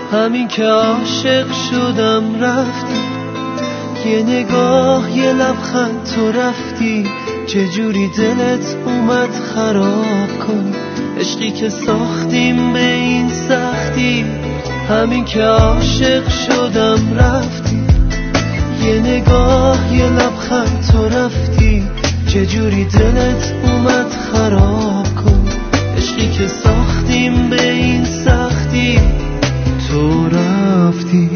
همین که عاشق شدم رفتی، یه نگاه یه لبخند تو رفتی، چجوری دلت اومد خراب کنی عشقی که ساختیم به این سختی. همین که عاشق شدم رفتی، یه نگاه یه لبخند تو رفتی، چجوری دلت اومد خراب کنی عشقی که ساختیم به این سختی. تو رفتی.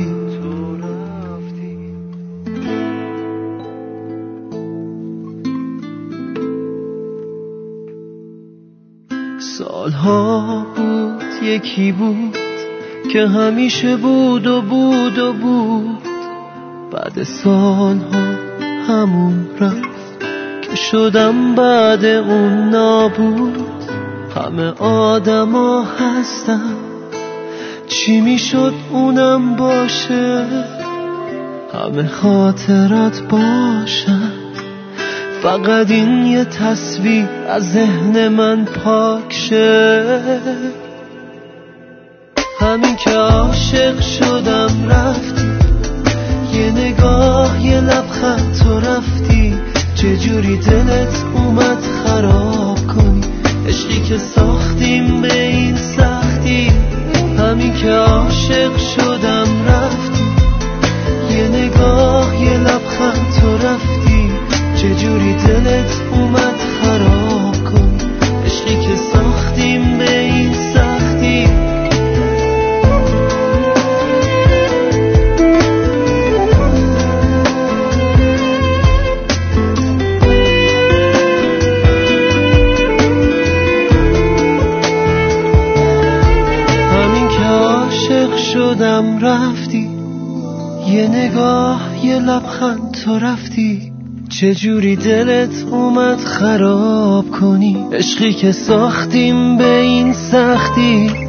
سالها بود یکی بود که همیشه بود و بود و بود، بعد سالها همون رفت که شدم بعد اون نابود. همه آدما هستن، چی میشد اونم باشه، همه خاطرات باشن، فقط این یه تصویر از ذهن من پاک شه. همین که عاشق شدم رفتی، یه نگاه یه لبخند تو رفتی، چجوری دلت اومد خراب کنی عشقی که ساختیم به این سختی. همین که عاشق شدم رفتی، یه نگاه یه لبخند تو رفتی، چجوری دلت اومد خراب کنی عشقی که ساختیم به این سختی. همین که عاشق شدم رفتی، یه نگاه یه لبخند تو رفتی، چجوری دلت اومد خراب کنی عشقی که ساختیم به این سختی.